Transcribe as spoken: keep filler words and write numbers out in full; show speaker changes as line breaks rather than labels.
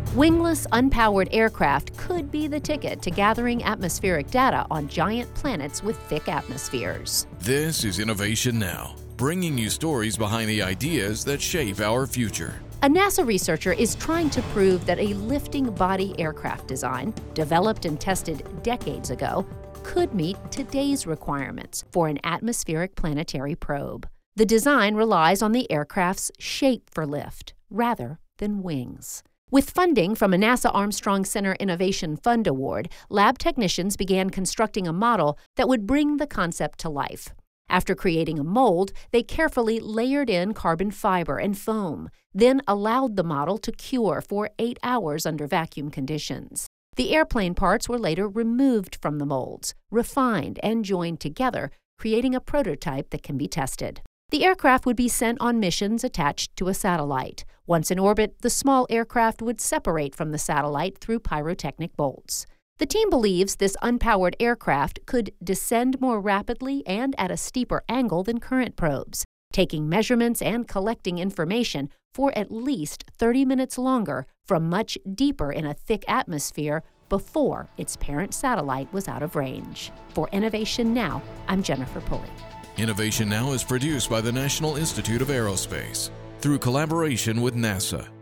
Wingless, unpowered aircraft could be the ticket to gathering atmospheric data on giant planets with thick atmospheres.
This is Innovation Now, bringing you stories behind the ideas that shape our future.
A NASA researcher is trying to prove that a lifting body aircraft design, developed and tested decades ago, could meet today's requirements for an atmospheric planetary probe. The design relies on the aircraft's shape for lift, rather than wings. With funding from a NASA Armstrong Center Innovation Fund Award, lab technicians began constructing a model that would bring the concept to life. After creating a mold, they carefully layered in carbon fiber and foam, then allowed the model to cure for eight hours under vacuum conditions. The airplane parts were later removed from the molds, refined, and joined together, creating a prototype that can be tested. The aircraft would be sent on missions attached to a satellite. Once in orbit, the small aircraft would separate from the satellite through pyrotechnic bolts. The team believes this unpowered aircraft could descend more rapidly and at a steeper angle than current probes, taking measurements and collecting information for at least thirty minutes longer from much deeper in a thick atmosphere before its parent satellite was out of range. For Innovation Now, I'm Jennifer Pulley.
Innovation Now is produced by the National Institute of Aerospace through collaboration with NASA.